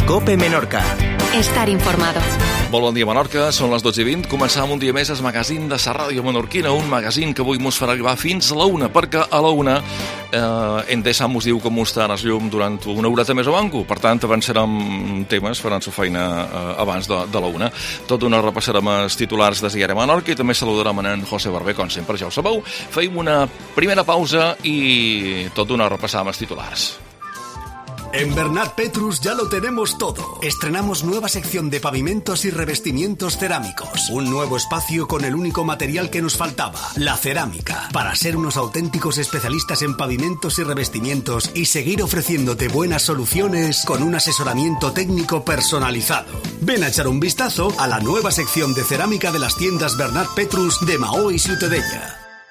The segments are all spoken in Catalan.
COPE Menorca. Estar informado. Molt bon dia, Menorca. Són les 12:20. Començam un dia més el magazín de la ràdio menorquina, un magazín que avui mos farà arribar fins a la 1, perquè a la 1 Endesa mos diu com estarà el llum durant una horeta més a banco. Per tant, avançarem temes, faran la feina abans de la 1. Tot d'una repassarem els titulars de Diari Menorca i també saludarem en José Barber, com sempre, ja ho sabeu. Feim una primera pausa i tot d'una repassarem els titulars. En Bernat Petrus ya lo tenemos todo. Estrenamos nueva sección de pavimentos y revestimientos cerámicos. Un nuevo espacio con el único material que nos faltaba, la cerámica. Para ser unos auténticos especialistas en pavimentos y revestimientos y seguir ofreciéndote buenas soluciones con un asesoramiento técnico personalizado. Ven a echar un vistazo a la nueva sección de cerámica de las tiendas Bernat Petrus de Maó y Ciutadella.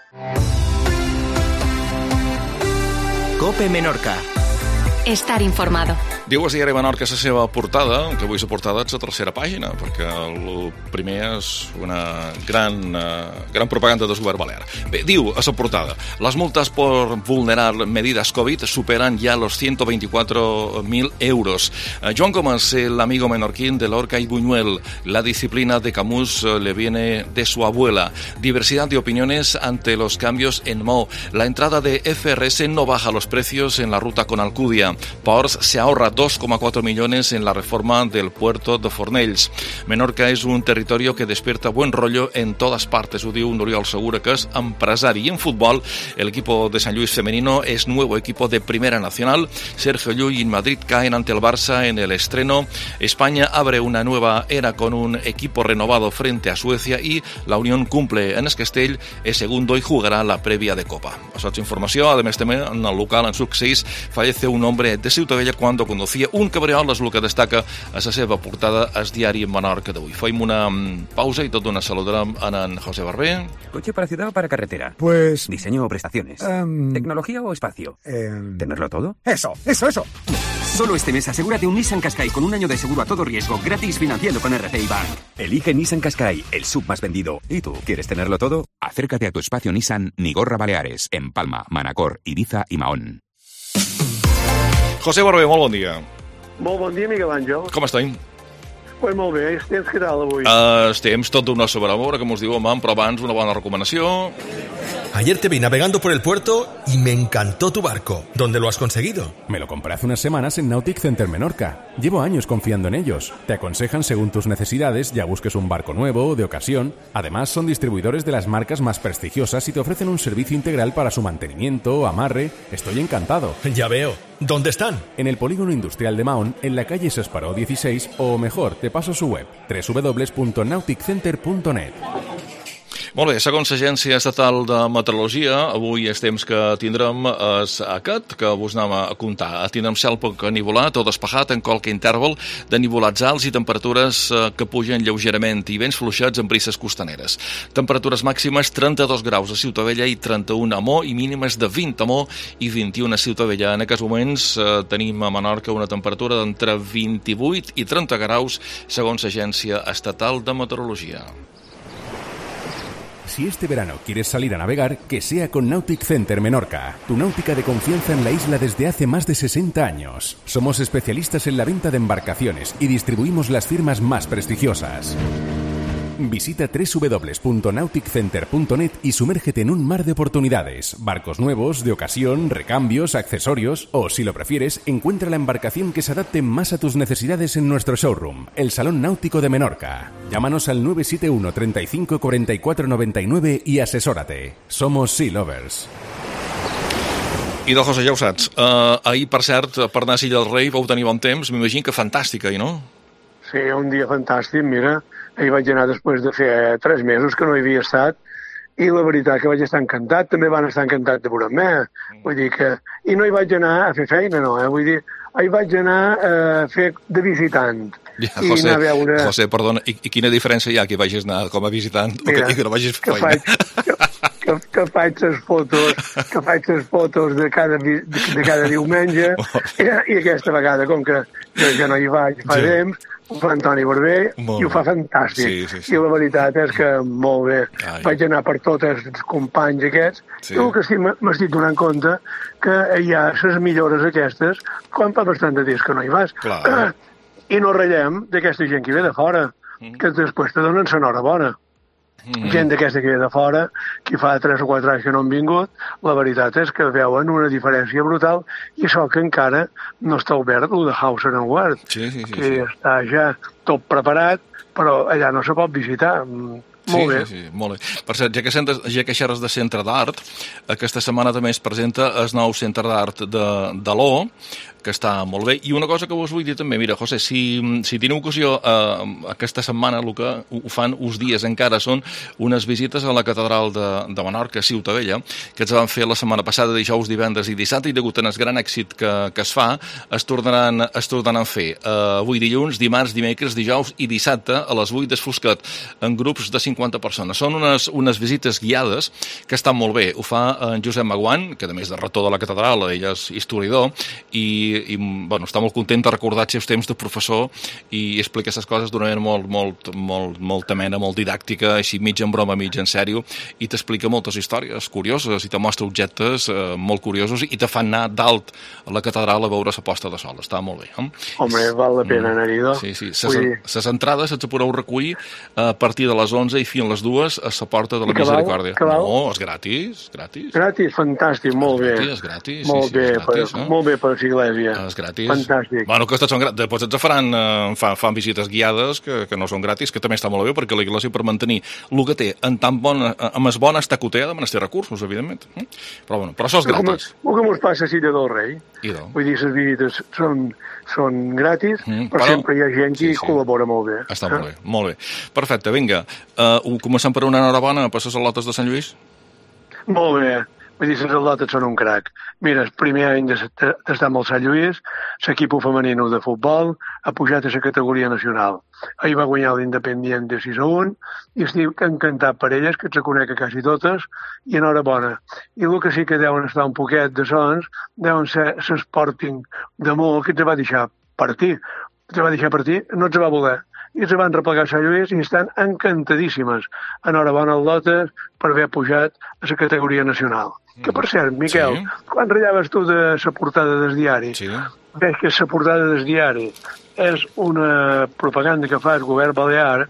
COPE Menorca. Estar informado. Diu a Diari Menorca la seva portada, que avui la portada és la tercera pàgina, perquè el primer és una gran propaganda del govern balear. Bé, diu a la portada: les multas por vulnerar medidas COVID superan ya los 124.000 euros. Joan Comas, el amigo menorquín de Lorca y Buñuel. La disciplina de Camus le viene de su abuela. Diversidad de opiniones ante los cambios en Maó. La entrada de FRS no baja los precios en la ruta con Alcudia. Ports se ahorra 2,4 millones en la reforma del puerto de Fornells. Menorca es un territorio que despierta buen rollo en todas partes. Ho diu Oriol Segura, que és empresari. Y en fútbol, el equipo de San Luis femenino es nuevo equipo de Primera Nacional. Sergio Llull y Madrid caen ante el Barça en el estreno. España abre una nueva era con un equipo renovado frente a Suecia y la Unión cumple en Escastell, es segundo y jugará la previa de Copa. Això és informació. Además, també en el local, en Suc 6, fallece un hombre de Ciutadella cuando conducía un cabriol, és el que destaca a la seva portada al Diari Menorca d'avui. Feim una pausa y tot una saludarem en José Barber. ¿Coche para ciudad o para carretera? Pues... ¿Diseño o prestaciones? ¿Tecnología o espacio? ¿Tenerlo todo? Eso. Solo este mes asegúrate un Nissan Qashqai con un año de seguro a todo riesgo, gratis financiando con RCI Bank. Elige Nissan Qashqai, el sub más vendido. ¿Y tú, quieres tenerlo todo? Acércate a tu espacio Nissan Nigorra Baleares, en Palma, Manacor, Ibiza y Mahón. José Barber, molt bon dia. Molt bon dia, Miguel Àngel. Com estem? Pues molt bé, els temps què tal avui? Els temps, tot d'una sobreveure, que mos diu home, però abans una bona recomanació. Ayer te vi navegando por el puerto y me encantó tu barco. ¿Dónde lo has conseguido? Me lo compré hace unas semanas en Nautic Center Menorca. Llevo años confiando en ellos. Te aconsejan según tus necesidades, ya busques un barco nuevo o de ocasión. Además, son distribuidores de las marcas más prestigiosas y te ofrecen un servicio integral para su mantenimiento, amarre. Estoy encantado. Ya veo. ¿Dónde están? En el Polígono Industrial de Mahón, en la calle Sesparó 16, o mejor, te paso su web, www.nauticcenter.net. Molt bé, segons l'Agència Estatal de Meteorologia, avui els temps que tindrem és aquest, que vos anem a contar. Tindrem cel poc anivolat o despejat en qualque interval de nivolats alts i temperatures que pugen lleugerament i vents fluixats en brises costaneres. Temperatures màximes 32 graus a Ciutadella i 31 a Maó i mínimes de 20 a Maó i 21 a Ciutadella. En aquests moments tenim a Menorca una temperatura d'entre 28 i 30 graus segons l'Agència Estatal de Meteorologia. Si este verano quieres salir a navegar, que sea con Nautic Center Menorca, tu náutica de confianza en la isla desde hace más de 60 años. Somos especialistas en la venta de embarcaciones y distribuimos las firmas más prestigiosas. Visita www.nauticcenter.net y sumérgete en un mar de oportunidades. Barcos nuevos, de ocasión, recambios, accesorios o, si lo prefieres, encuentra la embarcación que se adapte más a tus necesidades en nuestro showroom, el Salón Náutico de Menorca. Llámanos al 971 35 44 99 y asesórate. Somos Sea Lovers. I del José, ja ho saps. Ahir, per cert, per anar a Silla del Rei vau tenir bon temps, m'imagino que fantàstica, no? Sí, un dia fantàstic, mira. Ahir vaig anar després de fer 3 mesos que no hi havia estat i la veritat que vaig estar encantat, també van estar encantats de veure-me. Vull dir que... I no hi vaig anar a fer feina, no, Vull dir, hi vaig anar a fer de visitant. Ja, José, anar a veure... José, perdona, i quina diferència hi ha que vagis anar com a visitant o que no vagis a fer feina? Que faig les fotos de cada diumenge i aquesta vegada, com que jo no hi vaig fa temps, ho fa Antoni Barber i ho fa fantàstic. Sí. I la veritat és que molt bé. Vaig anar per tots els companys aquests i el que sí m'estic donant compte que hi ha les millores aquestes quan fa bastant de temps que no hi vas. I no ratllem d'aquesta gent que ve de fora, que després te donen l'enhorabona. Gent d'aquesta que ve de fora, que fa 3 o 4 anys que no han vingut, la veritat és que veuen una diferència brutal, i això que encara no està obert, el de House and Ward, que està ja tot preparat, però allà no se pot visitar. Molt bé. Sí, molt bé. Per cert, ja que xerres de centre d'art, aquesta setmana també es presenta el nou centre d'art de l'O, que està molt bé. I una cosa que vos vull dir també, mira, José, si teniu ocasió aquesta setmana, el que ho fan uns dies encara són unes visites a la catedral de Menorca, Ciutadella, que es van fer la setmana passada, dijous, divendres i dissabte, i degut al gran èxit que es fa, es tornaran a fer avui dilluns, dimarts, dimecres, dijous i dissabte a les 8 d'Esfoscat, en grups de 50 persones. Són unes visites guiades que estan molt bé. Ho fa en Josep Maguant, que a més de rector de la catedral, ell és historiador, i bueno, està molt content de recordar els seus temps de professor i explica aquestes coses d'una manera molt amena, molt didàctica, així mig en broma, mig en sèrio, i t'explica moltes històries curioses i te mostra objectes molt curiosos i te fan anar dalt a la catedral a veure la posta de sol. Està molt bé. Home, val la pena anar-hi, doncs. Sí. Les entrades les podeu recollir a partir de les 11 i fins a les 2 a la porta de la Misericòrdia. No, és gratis. Gratis, fantàstic, molt bé. És gratis, molt bé per l'església. És gratis. Fantàstic. Bueno, aquestes són gratis. Després ens fan visites guiades que no són gratis, que també està molt bé, perquè l'església per mantenir el que té amb el bon estat que té, ha de menester recursos, evidentment. Però això és gratis. El que ens passa a Silla del Rei. Vull dir, les visites són gratis, però sempre hi ha gent que col·labora molt bé. Està molt bé. Perfecte, vinga. Comencem per una enhorabona per les al·lotes de Sant Lluís? Molt bé. Vull dir, les al·lotes són un crac. Mira, el primer any d'estar amb el Sant Lluís, l'equip femení de futbol ha pujat a la categoria nacional. Ahir va guanyar l'Independiente de 6-1 i estic encantat per elles, que ens conec a quasi totes, i enhorabona. I el que sí que deuen estar un poquet de sons deuen ser l'Sporting de Mó, que ens va deixar partir. No ens va voler. I se van replegar a Sant Lluís i estan encantadíssimes. Enhorabona al Lotes per haver pujat a la categoria nacional. Que, per cert, Miquel, quan ratllaves tu de la portada del diari, veig que la portada del diari és una propaganda que fa el govern balear,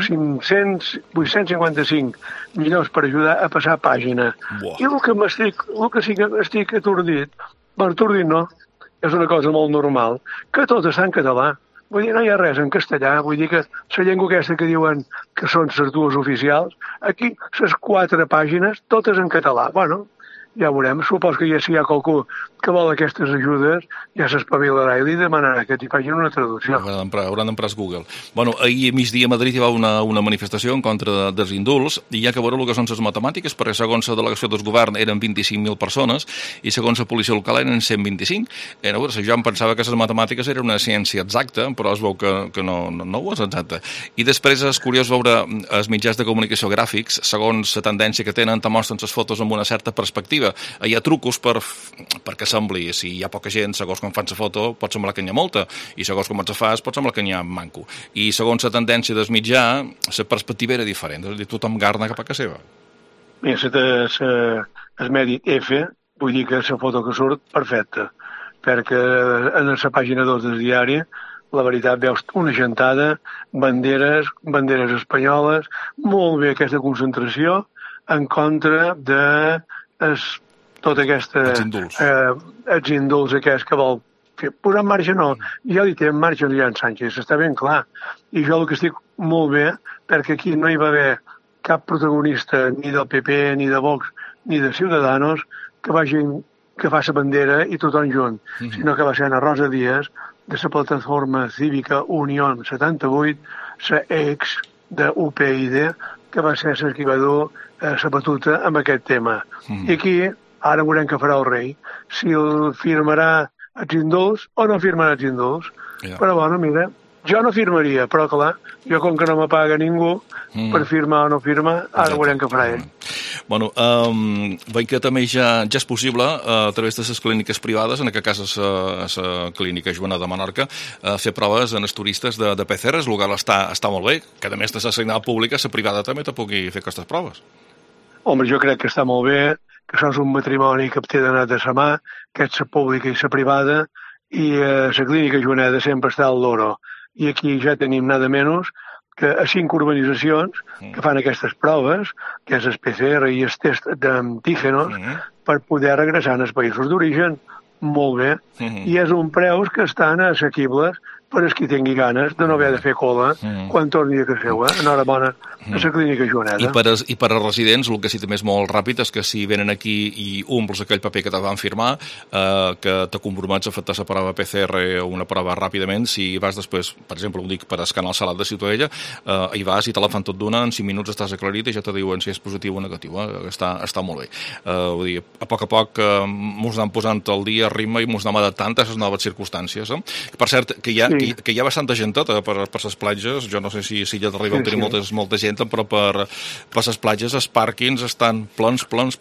855 milions per ajudar a passar pàgina. I el que sí que estic atordit, no, és una cosa molt normal, que tot està en català. Vull dir, no hi ha res en castellà, vull dir que la llengua aquesta que diuen que són les dues oficials, aquí les 4 pàgines, totes en català. Bueno, ja veurem, supos que si hi ha qualcú que vol aquestes ajudes, ja s'espavilarà i li demanarà que t'hi facin una traducció. Hauran d'emprar Google. Bueno, ahir a migdia a Madrid hi va una manifestació en contra dels indults, i hi ha que veure el que són les matemàtiques, perquè segons la delegació del govern eren 25.000 persones, i segons la policia local eren 125. Jo em pensava que les matemàtiques era una ciència exacta, però es veu que no ho és exacta. I després és curiós veure els mitjans de comunicació gràfics, segons la tendència que tenen, te mostren les fotos amb una certa perspectiva. Hi ha trucos perquè sembli, si hi ha poca gent, segons com fan la foto, pot semblar que n'hi ha molta, i segons com ens fas, pot semblar que n'hi ha manco. I segons la tendència del mitjà, la perspectiva era diferent, és a dir, tothom garna cap a casa seva. Mira, el medi F, vull dir que la foto que surt, perfecta, perquè en la pàgina 2 del diari, la veritat, veus una gentada, banderes espanyoles, molt bé aquesta concentració en contra de tot aquesta... Els indults aquests que vol posar en marxa, no. Ja li té en marxa el Jan Sánchez, està ben clar. I jo el que estic molt bé, perquè aquí no hi va haver cap protagonista ni del PP, ni de Vox, ni de Ciudadanos, que fa la bandera i tothom junt, sinó que va ser Ana Rosa Díaz, de la plataforma cívica Unió 78, la ex de UPyD, que va ser la que va dur la batuta amb aquest tema. I aquí, ara veurem què farà el rei, si el firmarà els indults o no firmarà els indults. Però, bueno, mira, jo no firmaria, però, clar, jo com que no m'apaga ningú per firmar o no firmar, ara veurem què farà ell. Bueno, veig que també ja és possible, a través de les clíniques privades, en aquest cas la clínica Joana de Menorca, fer proves en els turistes de PCR. El lugar està molt bé, que a més de la senyal pública, la privada també te pugui fer aquestes proves. Home, jo crec que està molt bé, que això és un matrimoni que té d'anar de sa mà, que és la pública i la privada, i la clínica Joaneda sempre està al loro. i aquí ja tenim nada menys que a 5 urbanitzacions que fan aquestes proves, que és el PCR i el test d'antígenos, per poder regressar als països d'origen. Molt bé. I és un preus que estan assequibles per als qui tingui ganes de no haver de fer cola quan torni a casa seva. Enhorabona a la clínica Joaneta. I per a residents, el que sí també és molt ràpid és que si venen aquí i omples aquell paper que te van firmar, que te compromets a fer-te la prova PCR o una prova ràpidament, si vas després, per exemple, ho dic per escanar el Salat de Ciutadella, hi vas i te la fan tot d'una, en 5 minuts estàs aclarit i ja te diuen si és positiu o negatiu. Està molt bé. Vull dir, a poc mos anem posant al dia ritme i mos anem adaptant a les noves circumstàncies. Per cert, que hi ha bastanta gentota per les platges, jo no sé si ja t'arriba a tenir molta gent, però per les platges els pàrquings estan plens. Plens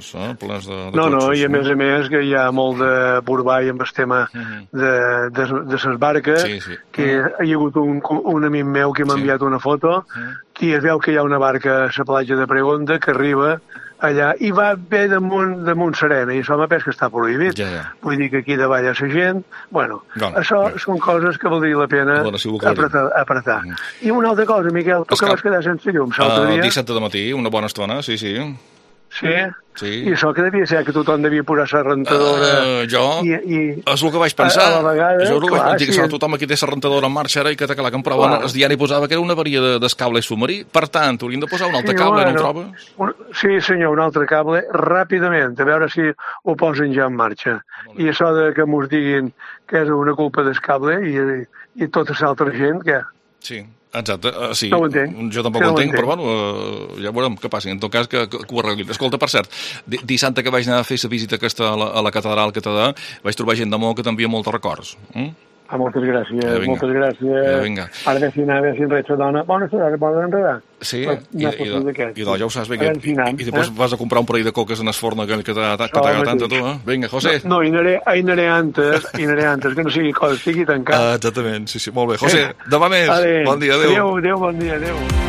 No, i a més que hi ha molt de burball amb el tema de les barques, que hi ha hagut un amic meu que m'ha enviat una foto, que es veu que hi ha una barca a la platja de Pregonda que arriba allà i va bé damunt serena, i això m'ha que està prohibit. Vull dir que aquí davall hi ha la gent. Bueno, això són coses que valdria la pena apretar. I una altra cosa, Miquel, tu que vas quedar sense llum l'altre dia? Dissabte de matí, una bona estona, sí. Sí? I això que devia ser que tothom devia posar la rentadora... Jo? És el que vaig pensar. Jo el que vaig dir, que tothom aquí té la rentadora en marxa ara i que la comprava el diari posava que era una avaria del cable submarí. Per tant, haurien de posar un altre cable, no ho trobes? Sí, senyor, un altre cable, ràpidament, a veure si ho posen ja en marxa. I això que mos diguin que és una culpa del cable i tota l'altra gent, què? Sí. Exacte, sí, no ho entenc. Jo tampoc ho entenc, però bueno, ja veurem què passa. En tot cas, que ho arreglin. Escolta, per cert, dissabte que vaig anar a fer la visita aquesta a la catedral català, vaig trobar gent de molt que t'envia molts records. Moltes gràcies, moltes gràcies. Ara ve si em reig la dona. Bona estona, poden enredar? Sí, i ja ho saps, vinga. I després vas a comprar un parell de coques en el forn aquell que t'ha agradat tant a tu, eh? Vinga, José. No, i aniré antes, que no sigui cosa, estigui tancat. Exactament, sí, molt bé. José, demà més. Bon dia, adéu. Adéu, bon dia, adéu.